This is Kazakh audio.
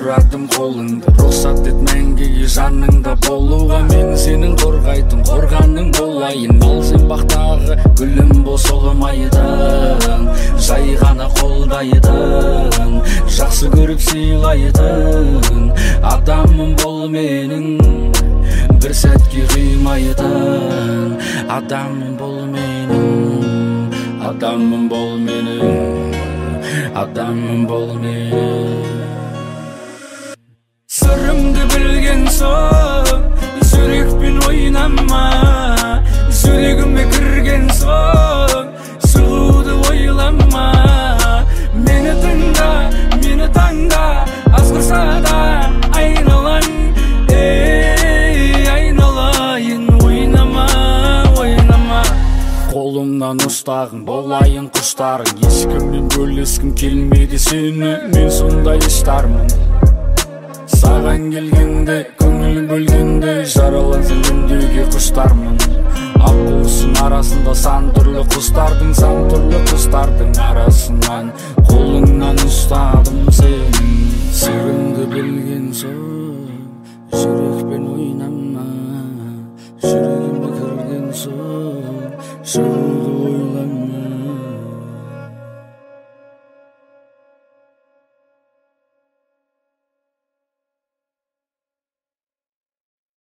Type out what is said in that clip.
сурадым колуңду, уруксат эт менге жаныңда болууга. Мен сенин коргайтын корганың болайын, ал сен бактагы гүлүм болсо майдың, жай гана колдайдың, жакшы көрүп сыйлайдың. Адамым бол менин, бир сәтке кыймайдың. Адамым бол менин, адамым бол менин, адамым бол менин. Сырымды білген соң жүрекпен ойнама, жүрегіме кірген соң шығуды ойлама. Мені таңда азғырса да айналайын, айналайын. Ойнама қолымнан ұстағын болайын құштарың, ешкіммен бөлескім келмейді сені, мен сондай іштармын. Саған келгенде, көңіл бөлгенде, жаралансың үндеуге құштармын. Ақ қуыстың арасында сан түрлі құстардың арасынан қолыңнан ұстадым сені. Сырыңды білген соң жүрекпен ойнама, жүрегіме кірген соң